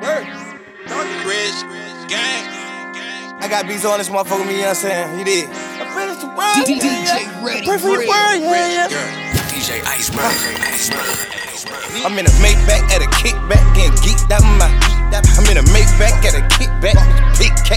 Rich gang. I got beats on this motherfucker, me, you know what I'm saying? You did. I finished the world, DJ Ready. Pray for your word, yeah. DJ Iceberg. I'm in a Maybach at a kickback, getting geeked out my. I'm in a Maybach at a kickback with a big cat.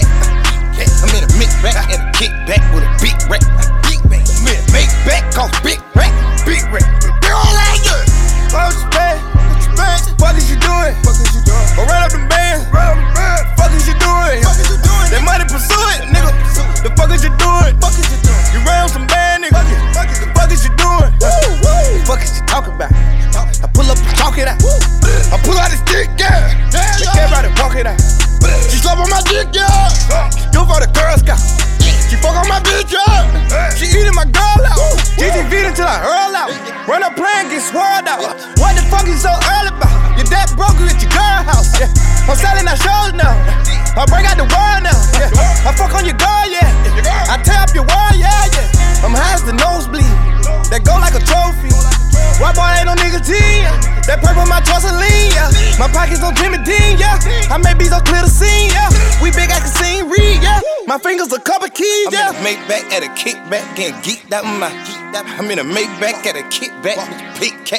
I'm in a Maybach at a kickback with a big rack. I'm in a Maybach, cause big rack, big rack. They all out here. Fuck you bad, fuck is you doing? Go run up them bands, fuck is you doing? That money pursue it, nigga. The fuck is you doing? You ran some bad niggas. The fuck is you doing? The fuck is you talking about? I pull up and talk it out. I pull out the stick, yeah. Make everybody walk it out. She slap on my dick, yeah. Do for the Girl Scout. She fuck on my bitch, yeah. She eating my girl out. GTV until I hurl out. Run up playing, get swirled out. What the fuck you so early about? Your dad broke you at your girl house, yeah. I'm selling our shows now. I break out the wall now, yeah. I fuck on your girl, yeah. I tear up your wall, yeah. I'm high as the nosebleed. That go like a trophy. Why boy ain't no nicotine, yeah. That purple my Torsaline, yeah. My pockets on Jimmy Dean, yeah. I may be so clear to see, yeah. We big, I can see and read, yeah. My fingers a couple keys, yeah. I'm in a Maybach at a kickback, getting geeked out my. I'm in a Maybach at a kickback with a big cat.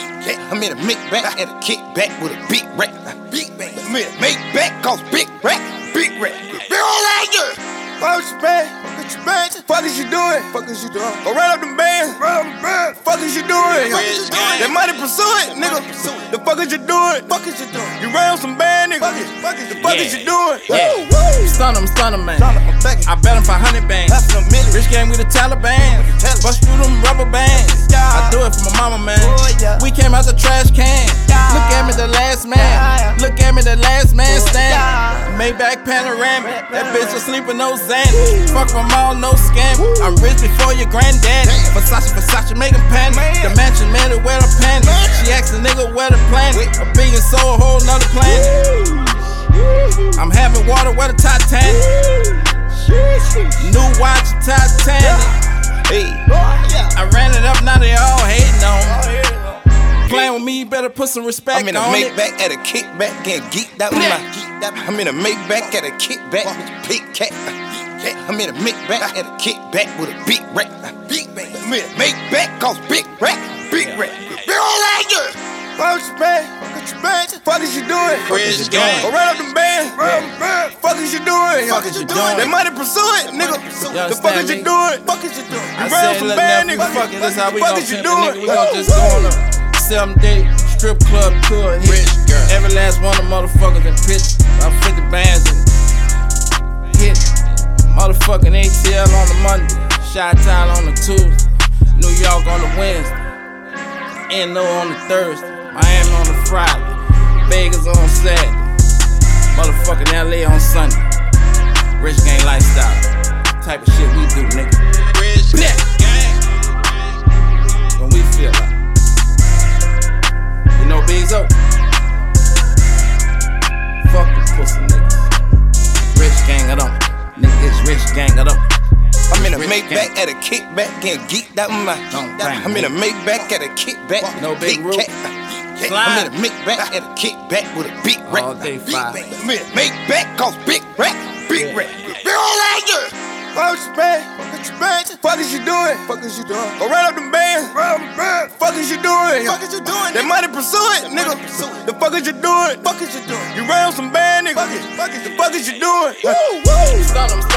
I'm in a Maybach at a kickback with a big rack. I'm in a Maybach, cause big rack, big rack. They all out here. Fuck you bad, fuck is you doing? Go run up them bands, fuck is you doing? That money pursue it, nigga. The fuck is you doing? You ran some bad niggas. The fuck is you doing? Stunner, man. I bet him 500 bands. Rich gang with the Taliban. Bust through them rubber bands. I do it for my mama, man. We came out the trash can. Look at me, the last man. Look at me, the last man stand. Maybach panoramic. That bitch asleep with no Xanax. Fuck from all, no scam. I'm rich before your granddaddy. Versace, make him panic. The mansion, man, it where the panic. She asked the nigga where the planet. A billion soul, a whole nother planet. I'm having water where the Titanic. New watch, Titanic. Hey, I ran it up, now they all hating on me. Playing with me, you better put some respect on it. I'm in a Maybach at a kickback, getting geeked out my. I'm in a Maybach at a kickback with a big cat. I'm in a Maybach at a kickback with a big rack. I'm in a Maybach, cause big rack, big rack. They all out here. Fuck you bad, fuck is you doing? Rich gang. Go run up them bands, fuck is you doing? That money pursue it, nigga. The fuck is you doing? You ran some bad niggas. This how we fuck gon' is you pimp it, doing? nigga. We gon' just go on a 7-day strip club tour and hit every last one of the motherfuckers and pitch about 50 bands and hit motherfucking ATL on the Monday, Chi-Town on the Tuesday, New York on the Wednesday, NO on the Thursday, Miami on the Friday, Vegas on Saturday, motherfucking LA on Sunday. Rich gang lifestyle, type of shit we do, nigga. Rich gang. When we feel like, you know, Big O. Fuck the pussy niggas. Rich gang of them, nigga, it's rich gang of them. I'm in a Maybach at a kickback, getting geeked out my. I'm in a Maybach at a kickback, No big roof. cat. I'm in a Maybach at a kickback with a big rack. All day five. I'm in a Maybach, cause big rack, big rack. They all out here. Fuck you bad, fuck is you doing? Go run up them bands, fuck is you doing? That money pursue it, nigga. The fuck is you doing? You ran some bad niggas. The fuck is you doing? Stun 'em.